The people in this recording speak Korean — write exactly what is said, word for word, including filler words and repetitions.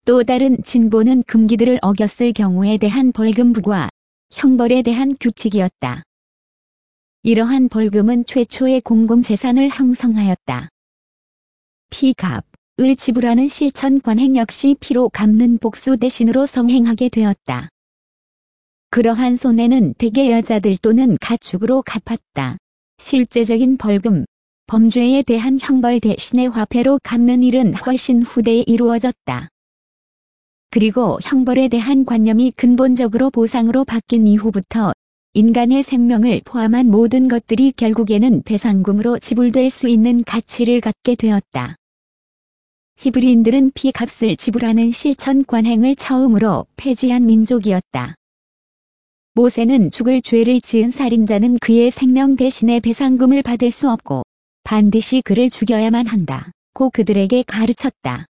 또 다른 진보는 금기들을 어겼을 경우에 대한 벌금 부과, 형벌에 대한 규칙이었다. 이러한 벌금은 최초의 공공재산을 형성하였다. 피값을 지불하는 실천 관행 역시 피로 갚는 복수 대신으로 성행하게 되었다. 그러한 손해는 대개 여자들 또는 가축으로 갚았다. 실제적인 벌금, 범죄에 대한 형벌 대신에 화폐로 갚는 일은 훨씬 후대에 이루어졌다. 그리고 형벌에 대한 관념이 근본적으로 보상으로 바뀐 이후부터 인간의 생명을 포함한 모든 것들이 결국에는 배상금으로 지불될 수 있는 가치를 갖게 되었다. 히브리인들은 피값을 지불하는 실천 관행을 처음으로 폐지한 민족이었다. 모세는 죽을 죄를 지은 살인자는 그의 생명 대신에 배상금을 받을 수 없고 반드시 그를 죽여야만 한다고 그들에게 가르쳤다.